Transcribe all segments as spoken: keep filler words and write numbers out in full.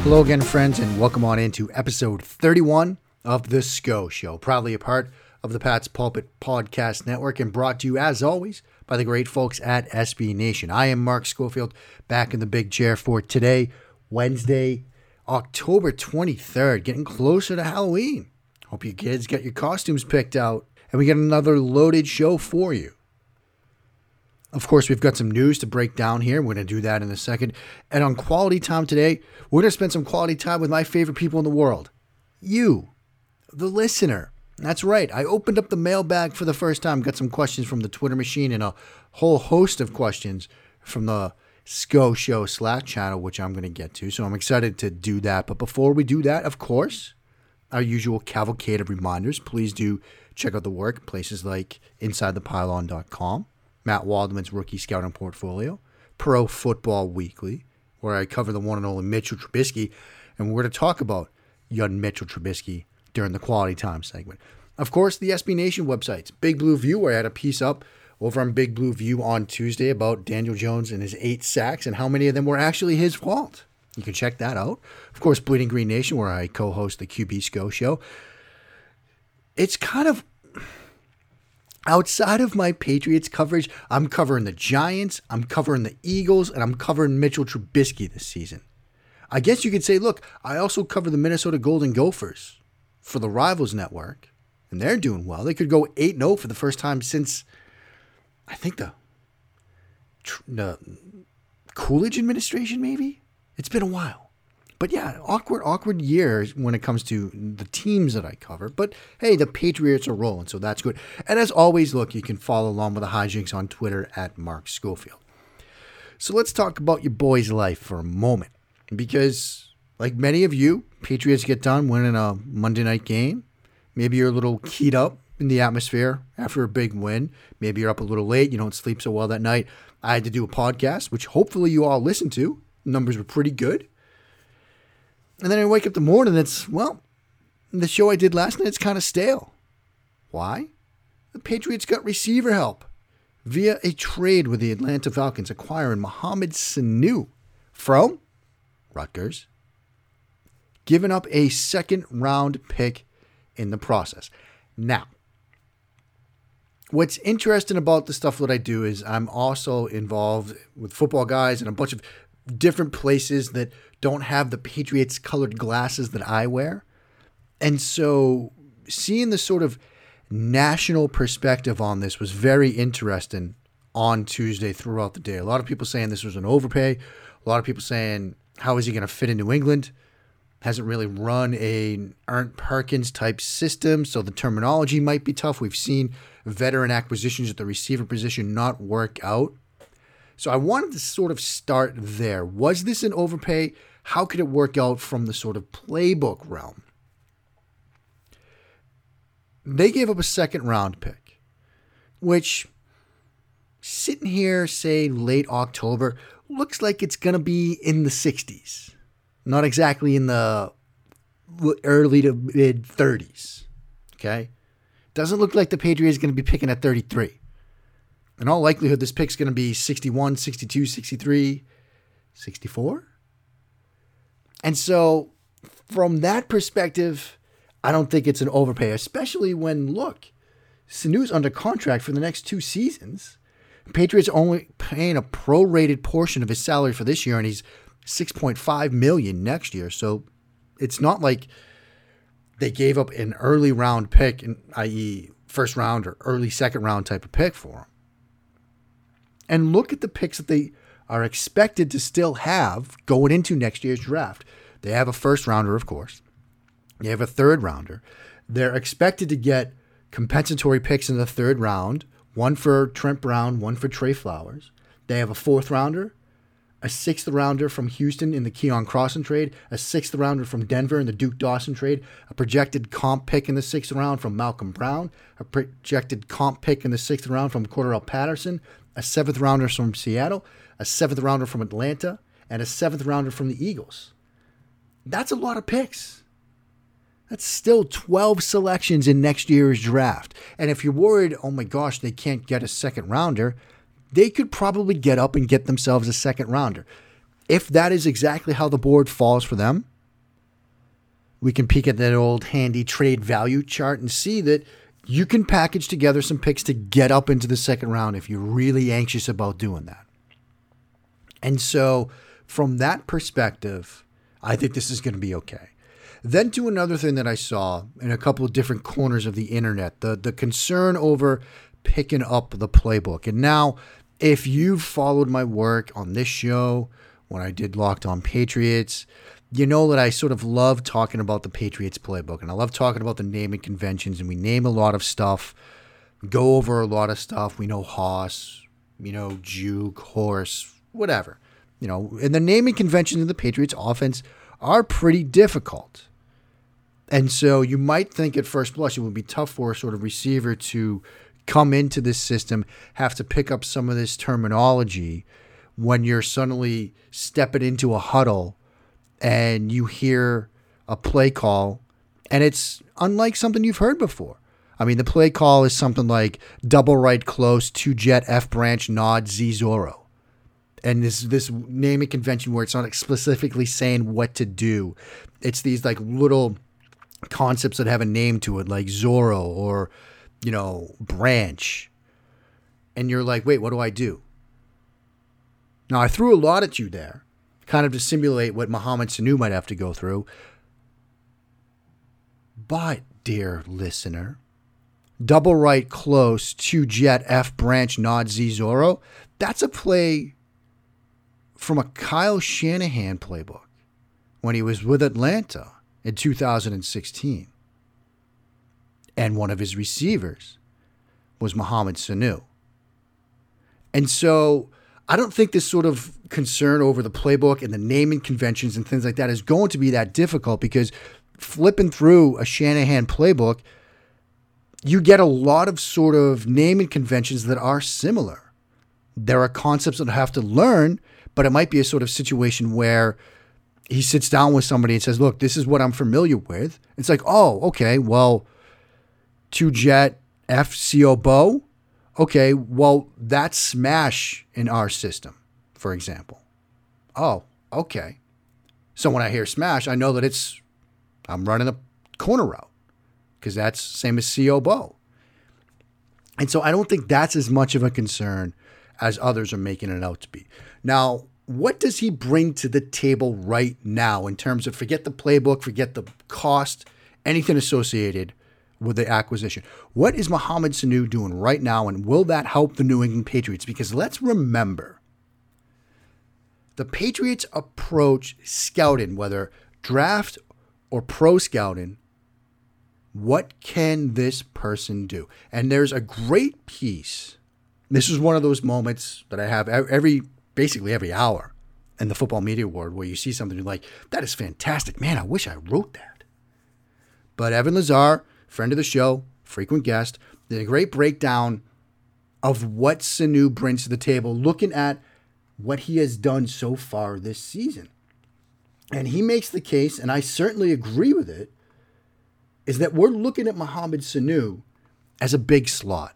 Hello again, friends, and welcome on into episode thirty-one of The Sco Show, proudly a part of the Pat's Pulpit Podcast Network and brought to you, as always, by the great folks at S B Nation. I am Mark Schofield, back in the big chair for today, Wednesday, October twenty-third, getting closer to Halloween. Hope you kids get your costumes picked out, and we got another loaded show for you. Of course, we've got some news to break down here. We're going to do that in a second. And on Quality Time today, we're going to spend some quality time with my favorite people in the world. You, the listener. That's right. I opened up the mailbag for the first time, got some questions from the Twitter machine and a whole host of questions from the Sco Show Slack channel, which I'm going to get to. So I'm excited to do that. But before we do that, of course, our usual cavalcade of reminders. Please do check out the work, places like inside the pylon dot com. Matt Waldman's Rookie Scouting Portfolio, Pro Football Weekly, where I cover the one and only Mitchell Trubisky, and we're going to talk about young Mitchell Trubisky during the Quality Time segment. Of course, the S B Nation websites, Big Blue View, where I had a piece up over on Big Blue View on Tuesday about Daniel Jones and his eight sacks and how many of them were actually his fault. You can check that out. Of course, Bleeding Green Nation, where I co-host the Q B Sco Show. It's kind of... Outside of my Patriots coverage, I'm covering the Giants, I'm covering the Eagles, and I'm covering Mitchell Trubisky this season. I guess you could say, look, I also cover the Minnesota Golden Gophers for the Rivals Network, and they're doing well. They could go eight and oh for the first time since, I think, the, the Coolidge administration, maybe? It's been a while. But yeah, awkward, awkward years when it comes to the teams that I cover. But hey, the Patriots are rolling, so that's good. And as always, look, you can follow along with the hijinks on Twitter at Mark Schofield. So let's talk about your boy's life for a moment. Because like many of you, Patriots get done winning a Monday night game. Maybe you're a little keyed up in the atmosphere after a big win. Maybe you're up a little late. You don't sleep so well that night. I had to do a podcast, which hopefully you all listened to. Numbers were pretty good. And then I wake up the morning and it's, well, the show I did last night is kind of stale. Why? The Patriots got receiver help via a trade with the Atlanta Falcons acquiring Mohamed Sanu from Rutgers, giving up a second round pick in the process. Now, what's interesting about the stuff that I do is I'm also involved with football guys and a bunch of different places that don't have the Patriots colored glasses that I wear. And so seeing the sort of national perspective on this was very interesting on Tuesday throughout the day. A lot of people saying this was an overpay. A lot of people saying, how is he going to fit in New England? Hasn't really run a Ernst Perkins type system, so the terminology might be tough. We've seen veteran acquisitions at the receiver position not work out. So I wanted to sort of start there. Was this an overpay? How could it work out from the sort of playbook realm? They gave up a second round pick, which sitting here, say late October, looks like it's going to be in the sixties. Not exactly in the early to mid thirties. Okay? Doesn't look like the Patriots are going to be picking at thirty-three. In all likelihood, this pick's going to be sixty-one, sixty-two, sixty-three, sixty-four. And so from that perspective, I don't think it's an overpay, especially when, look, Sanu's under contract for the next two seasons. Patriots are only paying a prorated portion of his salary for this year, and he's six point five million dollars next year. So it's not like they gave up an early round pick, that is first round or early second round type of pick for him. And look at the picks that they are expected to still have going into next year's draft. They have a first rounder, of course. They have a third rounder. They're expected to get compensatory picks in the third round, one for Trent Brown, one for Trey Flowers. They have a fourth rounder, a sixth rounder from Houston in the Keon Crossan trade, a sixth rounder from Denver in the Duke Dawson trade, a projected comp pick in the sixth round from Malcolm Brown, a projected comp pick in the sixth round from Cordarrelle Patterson, a seventh rounder from Seattle, a seventh rounder from Atlanta, and a seventh rounder from the Eagles. That's a lot of picks. That's still twelve selections in next year's draft. And if you're worried, oh my gosh, they can't get a second rounder, they could probably get up and get themselves a second rounder. If that is exactly how the board falls for them, we can peek at that old handy trade value chart and see that you can package together some picks to get up into the second round if you're really anxious about doing that. And so from that perspective, I think this is going to be okay. Then to another thing that I saw in a couple of different corners of the internet, the, the concern over picking up the playbook. And now, if you've followed my work on this show, when I did Locked On Patriots, you know that I sort of love talking about the Patriots playbook. And I love talking about the naming conventions. And we name a lot of stuff, go over a lot of stuff. We know Hoss, you know, Juke, Horse, whatever. You know, and the naming conventions in the Patriots offense are pretty difficult. And so you might think at first blush it would be tough for a sort of receiver to come into this system, have to pick up some of this terminology when you're suddenly stepping into a huddle and you hear a play call and it's unlike something you've heard before. I mean, the play call is something like double right close, two jet, F branch, nod, Z Zorro. And this this naming convention where it's not specifically saying what to do. It's these like little concepts that have a name to it, like Zorro or, you know, Branch. And you're like, wait, what do I do? Now, I threw a lot at you there, kind of to simulate what Mohamed Sanu might have to go through. But, dear listener, double right close, two jet, F branch, nod, Z Zorro, that's a play from a Kyle Shanahan playbook when he was with Atlanta in two thousand sixteen. And one of his receivers was Mohamed Sanu. And so I don't think this sort of concern over the playbook and the naming conventions and things like that is going to be that difficult, because flipping through a Shanahan playbook, you get a lot of sort of naming conventions that are similar. There are concepts that I have to learn, but it might be a sort of situation where he sits down with somebody and says, look, this is what I'm familiar with. It's like, oh, okay, well, two jet, F C O bow. Okay, well, that's smash in our system, for example. Oh, okay. So when I hear smash, I know that it's, I'm running a corner route, because that's same as C O bow. And so I don't think that's as much of a concern as others are making it out to be. Now, what does he bring to the table right now in terms of, forget the playbook, forget the cost, anything associated with the acquisition? What is Mohamed Sanu doing right now, and will that help the New England Patriots? Because let's remember, the Patriots approach scouting, whether draft or pro scouting, what can this person do? And there's a great piece. This is one of those moments that I have every, basically every hour in the Football Media Award, where you see something you're like, that is fantastic. Man, I wish I wrote that. But Evan Lazar, friend of the show, frequent guest, did a great breakdown of what Sanu brings to the table, looking at what he has done so far this season. And he makes the case, and I certainly agree with it, is that we're looking at Mohamed Sanu as a big slot,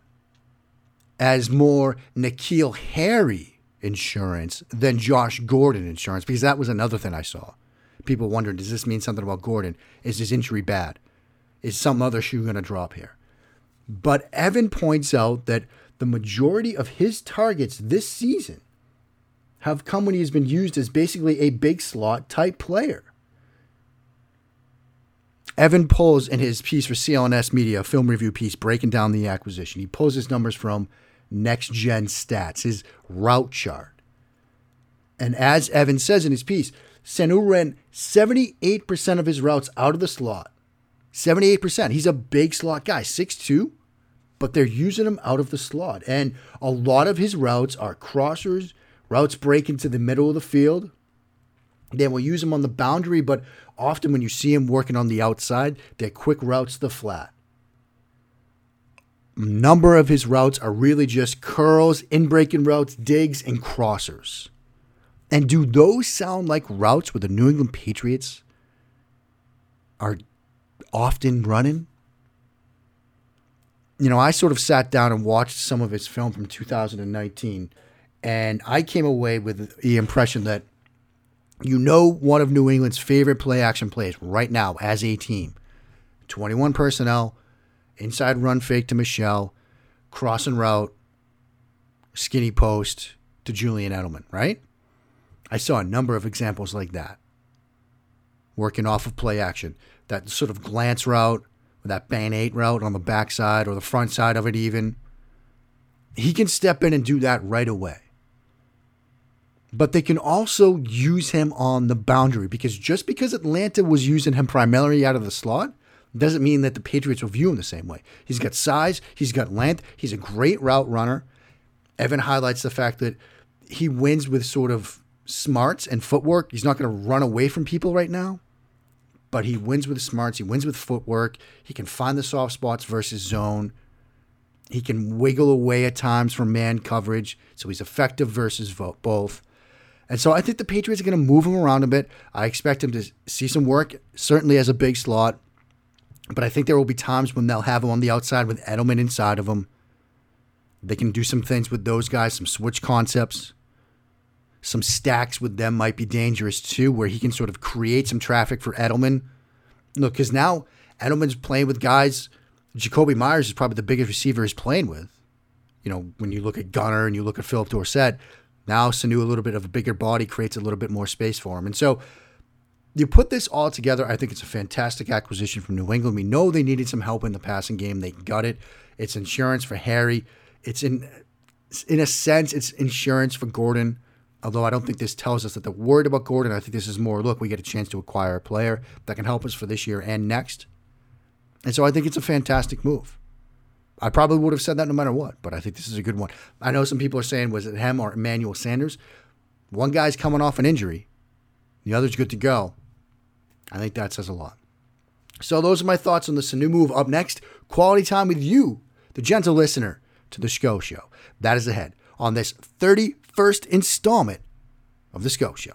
as more N'Keal Harry insurance than Josh Gordon insurance, because that was another thing I saw. People wondering, does this mean something about Gordon? Is his injury bad? Is some other shoe going to drop here? But Evan points out that the majority of his targets this season have come when he's been used as basically a big slot type player. Evan pulls in his piece for C L N S Media, a film review piece breaking down the acquisition. He pulls his numbers from Next Gen Stats, his route chart. And as Evan says in his piece, Sanu ran seventy-eight percent of his routes out of the slot. seventy-eight percent. He's a big slot guy, six two, but they're using him out of the slot. And a lot of his routes are crossers, routes break into the middle of the field. They will use him on the boundary, but often when you see him working on the outside, they're quick routes to the flat. A number of his routes are really just curls, in-breaking routes, digs, and crossers. And do those sound like routes where the New England Patriots are often running? You know, I sort of sat down and watched some of his film from two thousand nineteen, and I came away with the impression that You know one of New England's favorite play-action plays right now as a team. twenty-one personnel, inside run fake to Michel, cross and route, skinny post to Julian Edelman, right? I saw a number of examples like that. Working off of play action. That sort of glance route, or that band eight route on the backside or the front side of it even. He can step in and do that right away. But they can also use him on the boundary, because just because Atlanta was using him primarily out of the slot doesn't mean that the Patriots will view him the same way. He's got size, he's got length, he's a great route runner. Evan highlights the fact that he wins with sort of smarts and footwork. He's not going to run away from people right now, but he wins with smarts, he wins with footwork. He can find the soft spots versus zone. He can wiggle away at times from man coverage, so he's effective versus both. And so I think the Patriots are going to move him around a bit. I expect him to see some work, certainly as a big slot. But I think there will be times when they'll have him on the outside with Edelman inside of him. They can do some things with those guys, some switch concepts. Some stacks with them might be dangerous too, where he can sort of create some traffic for Edelman. Look, because now Edelman's playing with guys. Jacoby Myers is probably the biggest receiver he's playing with. You know, when you look at Gunner and you look at Philip Dorsett, now Sanu, a little bit of a bigger body, creates a little bit more space for him. And so you put this all together, I think it's a fantastic acquisition from New England. We know they needed some help in the passing game. They got it. It's insurance for Harry. It's in, in a sense, it's insurance for Gordon. Although I don't think this tells us that they're worried about Gordon. I think this is more, look, we get a chance to acquire a player that can help us for this year and next. And so I think it's a fantastic move. I probably would have said that no matter what, but I think this is a good one. I know some people are saying, was it him or Emmanuel Sanders? One guy's coming off an injury. The other's good to go. I think that says a lot. So those are my thoughts on the Sanu move. Up next, quality time with you, the gentle listener to the Sco Show. That is ahead on this thirty-first installment of the Sco Show.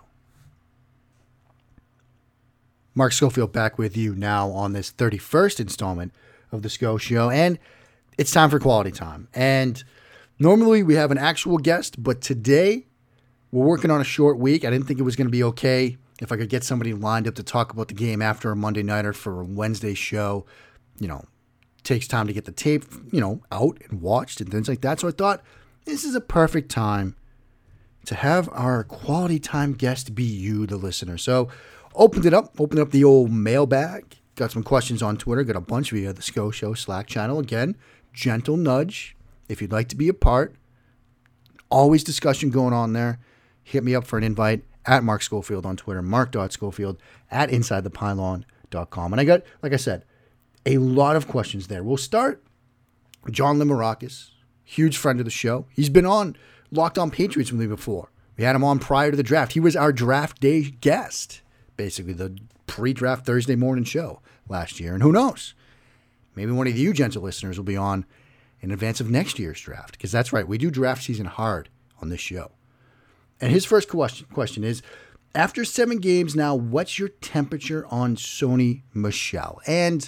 Mark Schofield back with you now on this thirty-first installment of the Sco Show. And it's time for quality time. And normally we have an actual guest, but today we're working on a short week. I didn't think it was going to be okay if I could get somebody lined up to talk about the game after a Monday nighter for a Wednesday show. You know, takes time to get the tape, you know, out and watched and things like that. So I thought this is a perfect time to have our quality time guest be you, the listener. So opened it up, opened up the old mailbag, got some questions on Twitter, got a bunch via the Sco Show Slack channel. Again, gentle nudge if you'd like to be a part. Always discussion going on there. Hit me up for an invite at Mark Schofield on Twitter, mark dot schofield at inside the pylon dot com. And I got, like I said, a lot of questions there. We'll start with John Limarakis, huge friend of the show. He's been on Locked On Patriots with me before. We had him on prior to the draft. He was our draft day guest, basically the pre-draft Thursday morning show last year. And who knows? Maybe one of you gentle listeners will be on in advance of next year's draft, because that's right, we do draft season hard on this show. And his first question, question is, after seven games now, what's your temperature on Sony Michel? And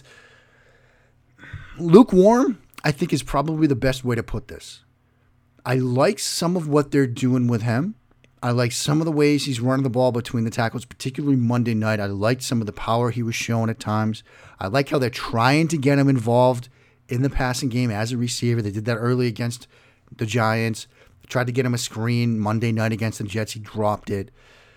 lukewarm, I think, is probably the best way to put this. I like some of what they're doing with him. I like some of the ways he's running the ball between the tackles, particularly Monday night. I liked some of the power he was showing at times. I like how they're trying to get him involved in the passing game as a receiver. They did that early against the Giants. They tried to get him a screen Monday night against the Jets. He dropped it.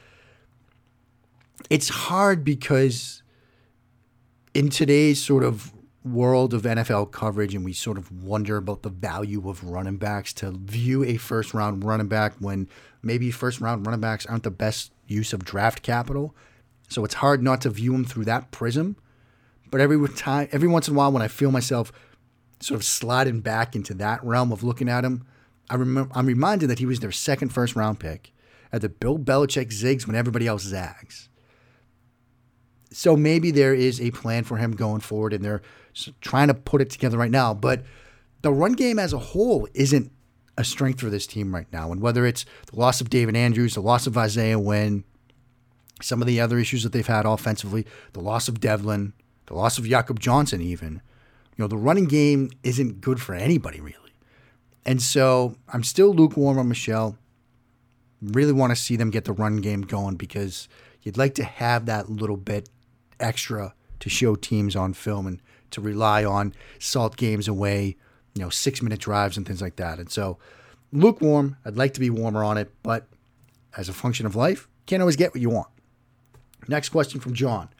It's hard because in today's sort of world of N F L coverage, and we sort of wonder about the value of running backs, to view a first-round running back when maybe first-round running backs aren't the best use of draft capital. So it's hard not to view them through that prism. But every time, every once in a while, when I feel myself sort of sliding back into that realm of looking at him, I remember, I'm reminded that he was their second first-round pick, at the Bill Belichick zigs when everybody else zags. So maybe there is a plan for him going forward, and they're trying to put it together right now. But the run game as a whole isn't a strength for this team right now. And whether it's the loss of David Andrews, the loss of Isaiah Wynn, some of the other issues that they've had offensively, the loss of Devlin, the loss of Jakob Johnson even, you know, the running game isn't good for anybody really. And so I'm still lukewarm on Michel. Really want to see them get the run game going because you'd like to have that little bit extra to show teams on film and to rely on salt games away, you know, six-minute drives and things like that. And so lukewarm, I'd like to be warmer on it, but as a function of life, can't always get what you want. Next question from John.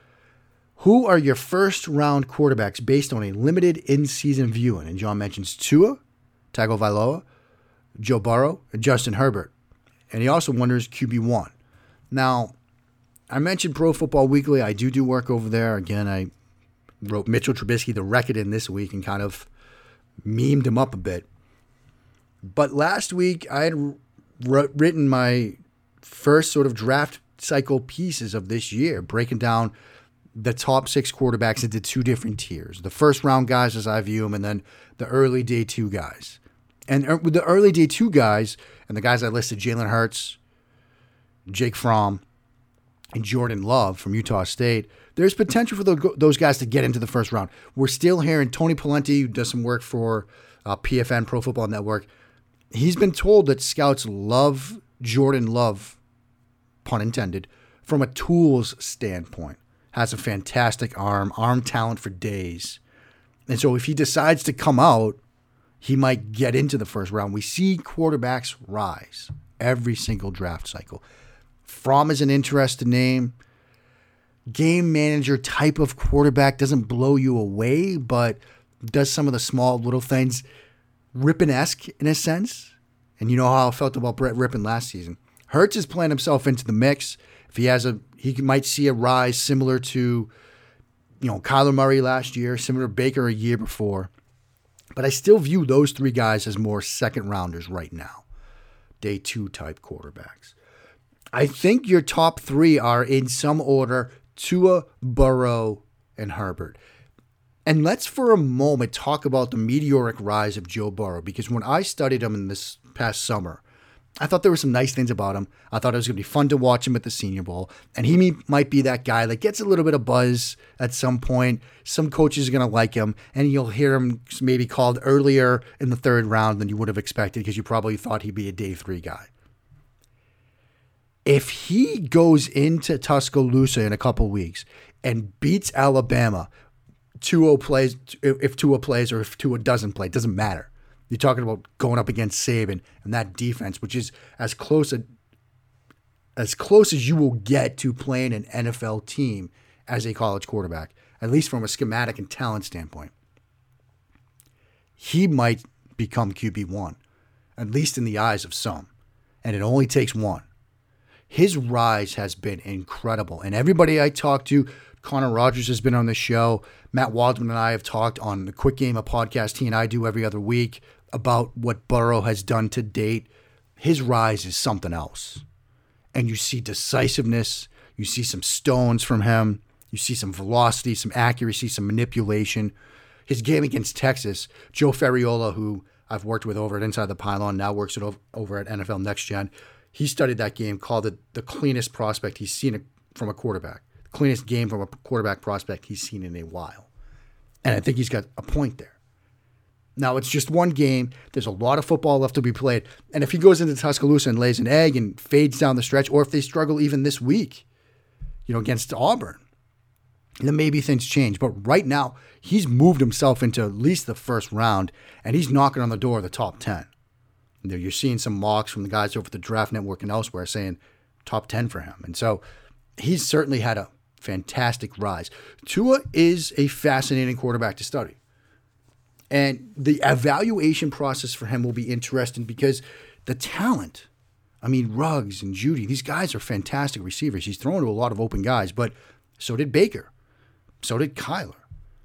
Who are your first-round quarterbacks based on a limited in-season viewing? And John mentions Tua, Tagovailoa, Joe Burrow, and Justin Herbert. And he also wonders Q B one. Now, I mentioned Pro Football Weekly. I do do work over there. Again, I wrote Mitchell Trubisky, the record in this week, and kind of memed him up a bit. But last week, I had r- written my first sort of draft cycle pieces of this year, breaking down the top six quarterbacks into two different tiers. The first round guys as I view them, and then the early day two guys. And with the early day two guys, and the guys I listed, Jalen Hurts, Jake Fromm, and Jordan Love from Utah State, there's potential for the, those guys to get into the first round. We're still hearing Tony Palenti, who does some work for uh, P F N, Pro Football Network. He's been told that scouts love Jordan Love, pun intended, from a tools standpoint. Has a fantastic arm, arm talent for days. And so if he decides to come out, he might get into the first round. We see quarterbacks rise every single draft cycle. Fromm is an interesting name. Game manager type of quarterback, doesn't blow you away, but does some of the small little things. Rippon-esque in a sense. And you know how I felt about Brett Rippon last season. Hurts is playing himself into the mix. If he has a, he might see a rise similar to, you know, Kyler Murray last year, similar to Baker a year before. But I still view those three guys as more second rounders right now. Day two type quarterbacks. I think your top three are in some order: Tua, Burrow, and Herbert. And let's for a moment talk about the meteoric rise of Joe Burrow, because when I studied him in this past summer, I thought there were some nice things about him. I thought it was going to be fun to watch him at the Senior Bowl. And he might be that guy that gets a little bit of buzz at some point. Some coaches are going to like him, and you'll hear him maybe called earlier in the third round than you would have expected because you probably thought he'd be a day three guy. If he goes into Tuscaloosa in a couple weeks and beats Alabama, Tua plays, if Tua plays or if Tua doesn't play, it doesn't matter. You're talking about going up against Saban and that defense, which is as close a, as close as you will get to playing an N F L team as a college quarterback, at least from a schematic and talent standpoint. He might become Q B one, at least in the eyes of some, and it only takes one. His rise has been incredible, and everybody I talk to, Connor Rogers has been on the show, Matt Waldman and I have talked on the Quick Game, a podcast he and I do every other week, about what Burrow has done to date. His rise is something else. And you see decisiveness, you see some stones from him, you see some velocity, some accuracy, some manipulation. His game against Texas, Joe Ferriola, who I've worked with over at Inside the Pylon, now works it over at N F L Next Gen, he studied that game, called it the cleanest prospect he's seen from a quarterback. The cleanest game from a quarterback prospect he's seen in a while. And I think he's got a point there. Now, it's just one game. There's a lot of football left to be played. And if he goes into Tuscaloosa and lays an egg and fades down the stretch, or if they struggle even this week, you know, against Auburn, then maybe things change. But right now, he's moved himself into at least the first round, and he's knocking on the door of the top ten. You're seeing some mocks from the guys over at the Draft Network and elsewhere saying top ten for him. And so he's certainly had a fantastic rise. Tua is a fascinating quarterback to study. And the evaluation process for him will be interesting because the talent, I mean, Ruggs and Judy, these guys are fantastic receivers. He's thrown to a lot of open guys, but so did Baker. So did Kyler.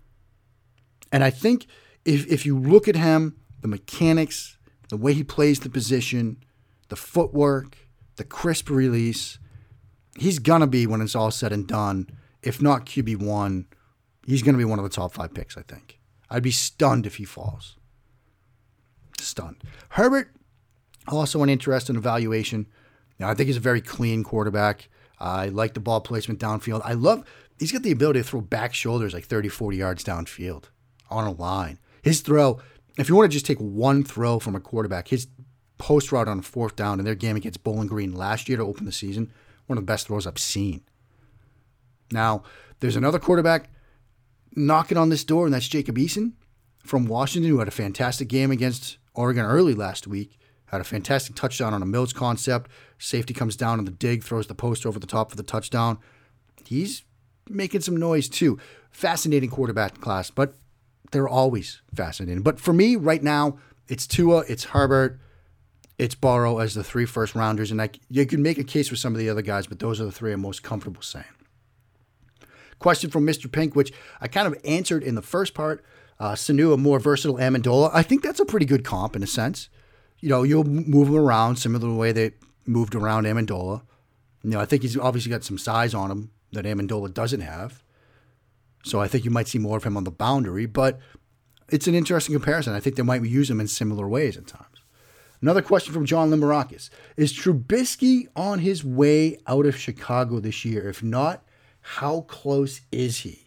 And I think if if you look at him, the mechanics, the way he plays the position, the footwork, the crisp release, he's going to be, when it's all said and done, if not Q B one, he's going to be one of the top five picks, I think. I'd be stunned if he falls. Stunned. Herbert, also an interesting evaluation. Now, I think he's a very clean quarterback. I like the ball placement downfield. I love, he's got the ability to throw back shoulders like thirty, forty yards downfield on a line. His throw, if you want to just take one throw from a quarterback, his post route on a fourth down in their game against Bowling Green last year to open the season. One of the best throws I've seen. Now, there's another quarterback knocking on this door, and that's Jacob Eason from Washington, who had a fantastic game against Oregon early last week. Had a fantastic touchdown on a Mills concept. Safety comes down on the dig, throws the post over the top for the touchdown. He's making some noise too. Fascinating quarterback class, but they're always fascinating. But for me right now, it's Tua, it's Herbert, it's Burrow as the three first rounders. And I, you can make a case for some of the other guys, but those are the three I'm most comfortable saying. Question from Mister Pink, which I kind of answered in the first part. Uh, Sanu, a more versatile Amendola. I think that's a pretty good comp in a sense. You know, you'll move him around similar to the way they moved around Amendola. You know, I think he's obviously got some size on him that Amendola doesn't have. So I think you might see more of him on the boundary, but it's an interesting comparison. I think they might use him in similar ways at times. Another question from John Limerakis. Is Trubisky on his way out of Chicago this year? If not, how close is he?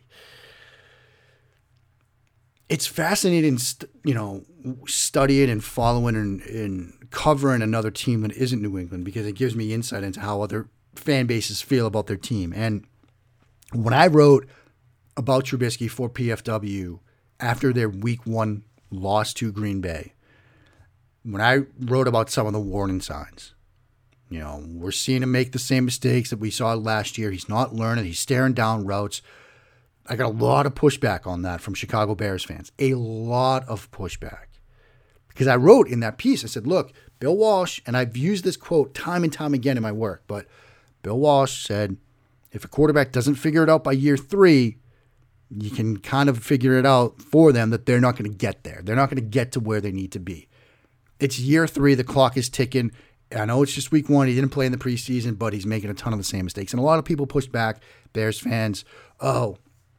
It's fascinating, you know, studying and following and, and covering another team that isn't New England because it gives me insight into how other fan bases feel about their team. And when I wrote about Trubisky for P F W after their week one loss to Green Bay, when I wrote about some of the warning signs, you know, we're seeing him make the same mistakes that we saw last year. He's not learning. He's staring down routes. I got a lot of pushback on that from Chicago Bears fans. A lot of pushback. Because I wrote in that piece, I said, look, Bill Walsh, and I've used this quote time and time again in my work, but Bill Walsh said, if a quarterback doesn't figure it out by year three, you can kind of figure it out for them that they're not going to get there. They're not going to get to where they need to be. It's year three. The clock is ticking. I know it's just week one. He didn't play in the preseason, but he's making a ton of the same mistakes. And a lot of people pushed back, Bears fans, oh,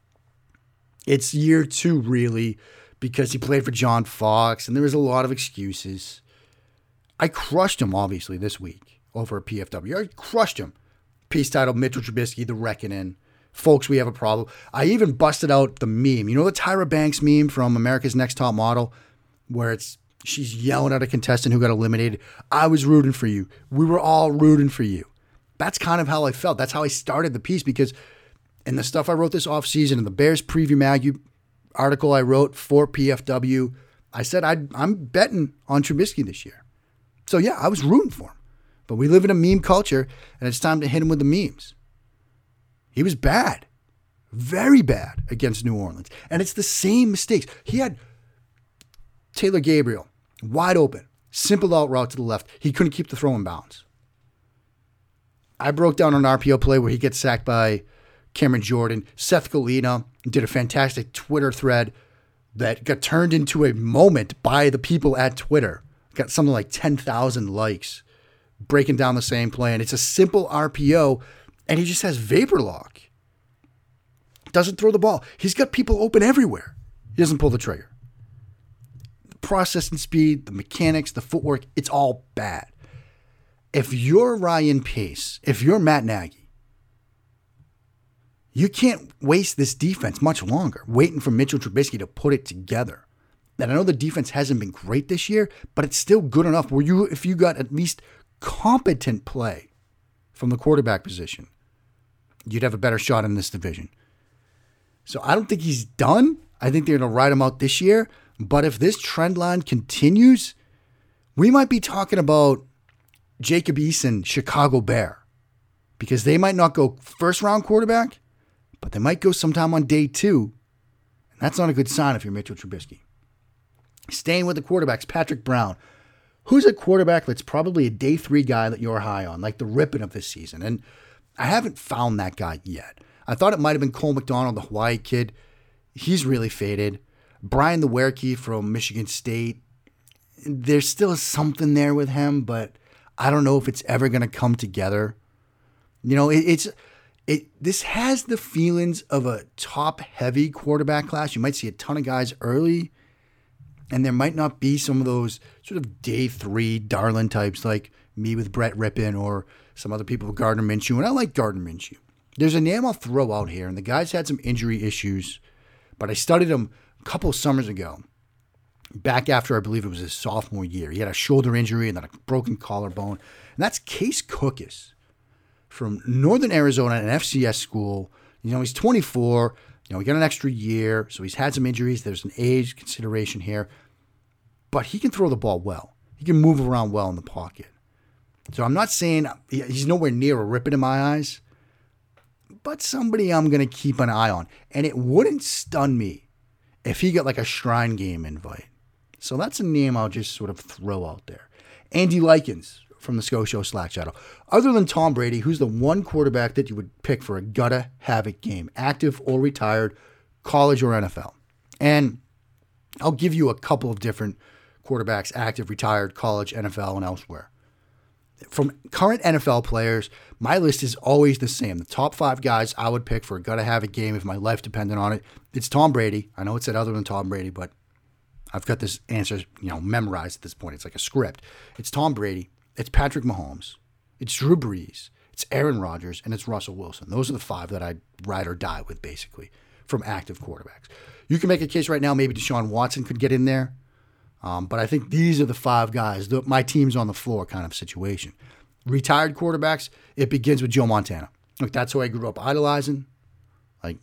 it's year two, really, because he played for John Fox, and there was a lot of excuses. I crushed him, obviously, this week over at P F W. I crushed him. Piece titled, Mitchell Trubisky, The Reckoning. Folks, we have a problem. I even busted out the meme. You know the Tyra Banks meme from America's Next Top Model, where it's she's yelling at a contestant who got eliminated. I was rooting for you. We were all rooting for you. That's kind of how I felt. That's how I started the piece, because in the stuff I wrote this offseason, in the Bears Preview Mag article I wrote for P F W, I said I'd, I'm betting on Trubisky this year. So yeah, I was rooting for him. But we live in a meme culture, and it's time to hit him with the memes. He was bad. Very bad against New Orleans. And it's the same mistakes. He had Taylor Gabriel wide open. Simple out route to the left. He couldn't keep the throw in bounds. I broke down an R P O play where he gets sacked by Cameron Jordan. Seth Galina did a fantastic Twitter thread that got turned into a moment by the people at Twitter. Got something like ten thousand likes breaking down the same play. And it's a simple R P O, and he just has vapor lock. Doesn't throw the ball. He's got people open everywhere. He doesn't pull the trigger. The processing speed, the mechanics, the footwork, it's all bad. If you're Ryan Pace, if you're Matt Nagy, you can't waste this defense much longer waiting for Mitchell Trubisky to put it together. And I know the defense hasn't been great this year, but it's still good enough where you, if you got at least competent play from the quarterback position, you'd have a better shot in this division. So I don't think he's done. I think they're going to ride him out this year. But if this trend line continues, we might be talking about Jacob Eason, Chicago Bear, because they might not go first round quarterback, but they might go sometime on day two. And that's not a good sign if you're Mitchell Trubisky. Staying with the quarterbacks, Patrick Brown. Who's a quarterback that's probably a day three guy that you're high on, like the Rippon of this season? And I haven't found that guy yet. I thought it might have been Cole McDonald, the Hawaii kid. He's really faded. Brian the Werke from Michigan State. There's still something there with him, but I don't know if it's ever going to come together. You know, it, it's it. This has the feelings of a top-heavy quarterback class. You might see a ton of guys early, and there might not be some of those sort of day three darling types like me with Brett Rippon or some other people with Gardner Minshew. And I like Gardner Minshew. There's a name I'll throw out here, and the guy's had some injury issues, but I studied him a couple of summers ago. back after, I believe it was his sophomore year. He had a shoulder injury and then a broken collarbone. And that's Case Cookus from Northern Arizona, an F C S school. You know, he's twenty-four. You know, he got an extra year, so he's had some injuries. There's an age consideration here. But he can throw the ball well. He can move around well in the pocket. So I'm not saying he's nowhere near a rip it in my eyes, but somebody I'm going to keep an eye on. And it wouldn't stun me if he got like a Shrine Game invite. So that's a name I'll just sort of throw out there. Andy Likens from the Scotia Slack Shadow. Other than Tom Brady, who's the one quarterback that you would pick for a Gutta Havoc game, active or retired, college or N F L? And I'll give you a couple of different quarterbacks, active, retired, college, N F L, and elsewhere. From current N F L players, my list is always the same. The top five guys I would pick for a Gutta Havoc game if my life depended on it. It's Tom Brady. I know it said other than Tom Brady, but I've got this answer, you know, memorized at this point. It's like a script. It's Tom Brady. It's Patrick Mahomes. It's Drew Brees. It's Aaron Rodgers, and it's Russell Wilson. Those are the five that I'd ride or die with, basically, from active quarterbacks. You can make a case right now, maybe Deshaun Watson could get in there. Um, but I think these are the five guys, the, my team's on the floor kind of situation. Retired quarterbacks, it begins with Joe Montana. Look, that's who I grew up idolizing. Like,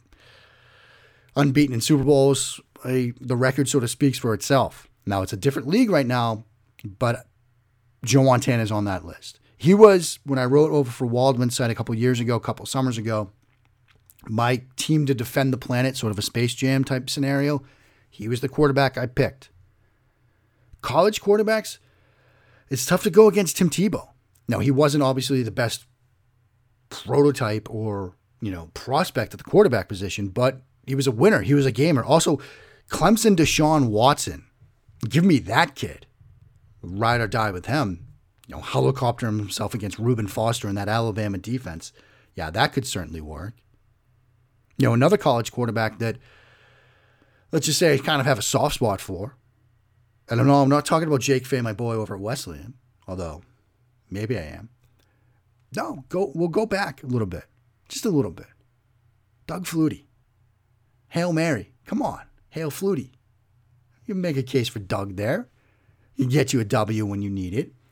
unbeaten in Super Bowls. I, the record sort of speaks for itself. Now, it's a different league right now, but Joe Montana is on that list. He was, when I wrote over for Waldman's site a couple years ago, a couple summers ago, my team to defend the planet, sort of a Space Jam type scenario, he was the quarterback I picked. College quarterbacks, it's tough to go against Tim Tebow. Now, he wasn't obviously the best prototype or, you know, prospect at the quarterback position, but he was a winner. He was a gamer. Also, Clemson Deshaun Watson. Give me that kid. Ride or die with him. You know, helicopter himself against Reuben Foster in that Alabama defense. Yeah, that could certainly work. You know, another college quarterback that, let's just say, I kind of have a soft spot for. I don't know, I'm not talking about Jake Fay, my boy over at Wesleyan, although maybe I am. No, go. we'll go back a little bit. Just a little bit. Doug Flutie. Hail Mary. Come on. Hail Flutie. You can make a case for Doug there. He can get you a W when you need it.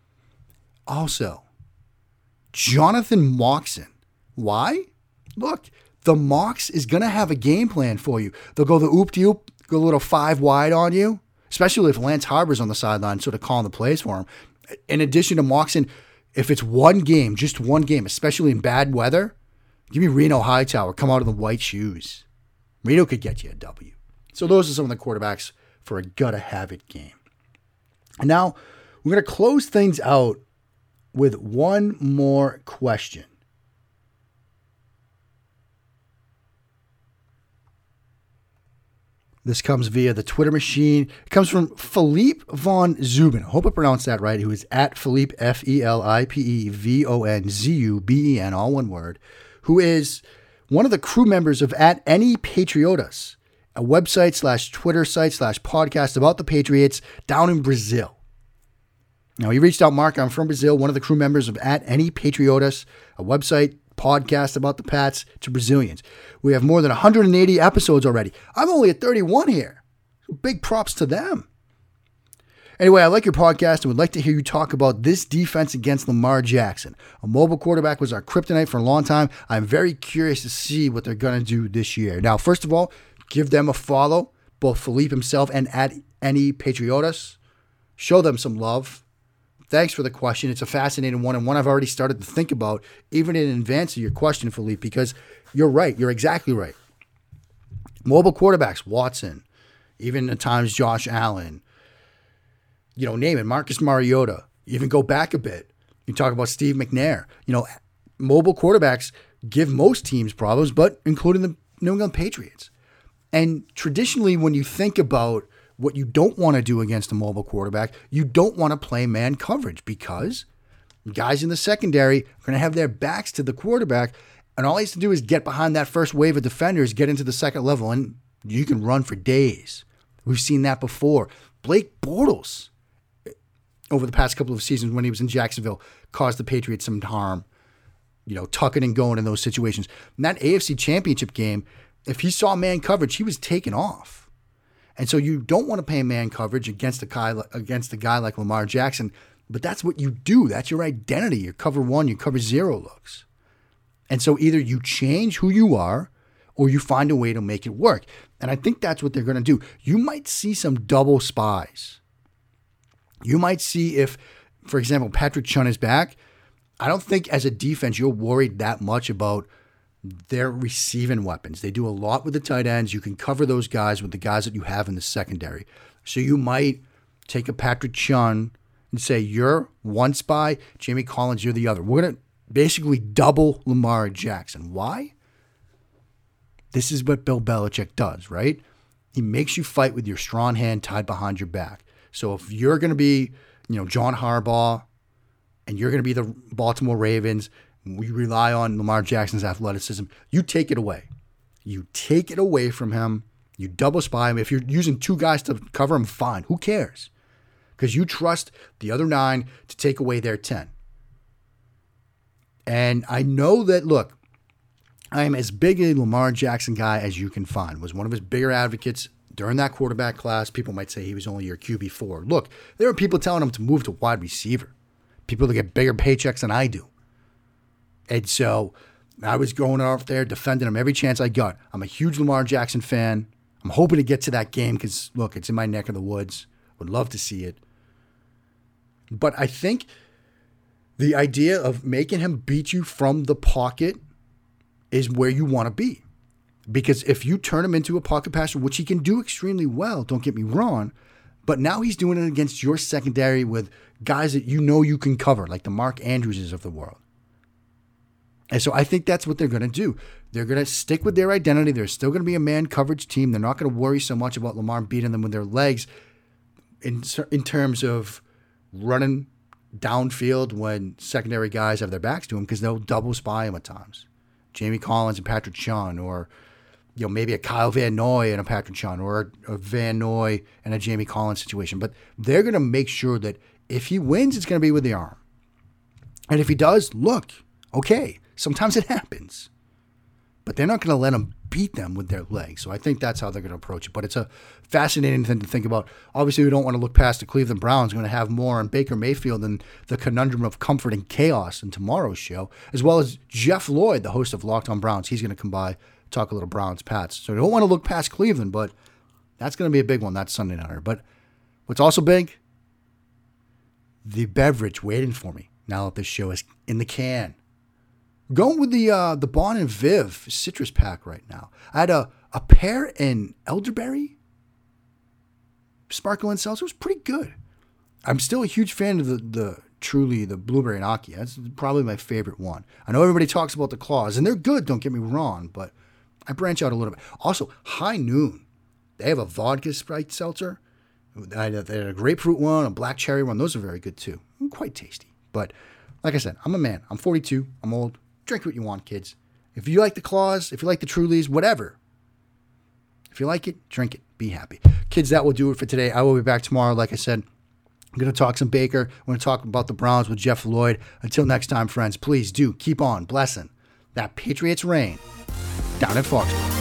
Also, Jonathan Moxon. Why? Look, the Mox is going to have a game plan for you. They'll go the oop-de-oop, go a little five wide on you, especially if Lance Harbor's on the sideline sort of calling the plays for him. In addition to Moxon, if it's one game, just one game, especially in bad weather, give me Reno Hightower. Come out in the white shoes. Reno could get you a W. So those are some of the quarterbacks for a Gutta Havoc game. And now we're going to close things out with one more question. This comes via the Twitter machine. It comes from Philippe von Zubin. I hope I pronounced that right. Who is at Philippe, F E L I P E V O N Z U B E N, all one word, who is one of the crew members of at Any Patriotas, a website slash Twitter site slash podcast about the Patriots down in Brazil. Now, he reached out, Mark, I'm from Brazil, one of the crew members of at Any Patriotas, a website podcast about the Pats to Brazilians. We have more than one hundred eighty episodes already. I'm only at thirty-one here. Big props to them. Anyway, I like your podcast and would like to hear you talk about this defense against Lamar Jackson. A mobile quarterback was our kryptonite for a long time. I'm very curious to see what they're going to do this year. Now, first of all, give them a follow, both Philippe himself and at Any Patriotas. Show them some love. Thanks for the question. It's a fascinating one and one I've already started to think about, even in advance of your question, Philippe, because you're right. You're exactly right. Mobile quarterbacks, Watson, even at times Josh Allen, you know, name it, Marcus Mariota, even go back a bit. You talk about Steve McNair. You know, mobile quarterbacks give most teams problems, but including the New England Patriots. And traditionally, when you think about what you don't want to do against a mobile quarterback, you don't want to play man coverage because guys in the secondary are going to have their backs to the quarterback, and all he has to do is get behind that first wave of defenders, get into the second level, and you can run for days. We've seen that before. Blake Bortles, over the past couple of seasons when he was in Jacksonville, caused the Patriots some harm, you know, tucking and going in those situations. In that A F C Championship game, if he saw man coverage, he was taken off. And so you don't want to pay man coverage against a guy against a guy like Lamar Jackson, but that's what you do. That's your identity. Your cover one, your cover zero looks. And so either you change who you are or you find a way to make it work. And I think that's what they're going to do. You might see some double spies. You might see if, for example, Patrick Chung is back. I don't think as a defense you're worried that much about their receiving weapons. They do a lot with the tight ends. You can cover those guys with the guys that you have in the secondary. So you might take a Patrick Chung and say, you're one spy, Jamie Collins, you're the other. We're going to basically double Lamar Jackson. Why? This is what Bill Belichick does, right? He makes you fight with your strong hand tied behind your back. So if you're going to be, you know, John Harbaugh and you're going to be the Baltimore Ravens, we rely on Lamar Jackson's athleticism, you take it away. You take it away from him. You double spy him. If you're using two guys to cover him, fine. Who cares? Because you trust the other nine to take away their ten. And I know that, look, I am as big a Lamar Jackson guy as you can find. Was one of his bigger advocates during that quarterback class. People might say he was only your Q B four. Look, there are people telling him to move to wide receiver. People that get bigger paychecks than I do. And so I was going off there defending him every chance I got. I'm a huge Lamar Jackson fan. I'm hoping to get to that game because, look, it's in my neck of the woods. Would love to see it. But I think the idea of making him beat you from the pocket is where you want to be. Because if you turn him into a pocket passer, which he can do extremely well, don't get me wrong, but now he's doing it against your secondary with guys that you know you can cover, like the Mark Andrewses of the world. And so I think that's what they're going to do. They're going to stick with their identity. They're still going to be a man coverage team. They're not going to worry so much about Lamar beating them with their legs in, in terms of running downfield when secondary guys have their backs to him, because they'll double spy him at times. Jamie Collins and Patrick Chung, or you know maybe a Kyle Van Noy and a Patrick Chung, or a, a Van Noy and a Jamie Collins situation. But they're going to make sure that if he wins, it's going to be with the arm. And if he does, look, okay, sometimes it happens. But they're not going to let him beat them with their legs. So I think that's how they're going to approach it. But it's a fascinating thing to think about. Obviously, we don't want to look past the Cleveland Browns. We're going to have more on Baker Mayfield and the conundrum of comfort and chaos in tomorrow's show, as well as Jeff Lloyd, the host of Locked On Browns. He's going to come by, talk a little Browns Pats. So we don't want to look past Cleveland, but that's going to be a big one. That's Sunday nighter. But what's also big? The beverage waiting for me now that this show is in the can. Going with the uh, the Bon and Viv citrus pack right now. I had a, a pear and elderberry sparkling seltzer. It was pretty good. I'm still a huge fan of the, the Truly, the blueberry and Aki. That's probably my favorite one. I know everybody talks about the Claws, and they're good, don't get me wrong, but I branch out a little bit. Also, High Noon. They have a vodka Sprite seltzer. They had a grapefruit one, a black cherry one. Those are very good, too. Quite tasty. But like I said, I'm a man. I'm forty-two. I'm old. Drink what you want, kids. If you like the Claws, if you like the Trulies, whatever. If you like it, drink it. Be happy. Kids, that will do it for today. I will be back tomorrow. Like I said, I'm going to talk some Baker. I'm going to talk about the Browns with Jeff Lloyd. Until next time, friends, please do keep on blessing that Patriots reign down in Foxborough.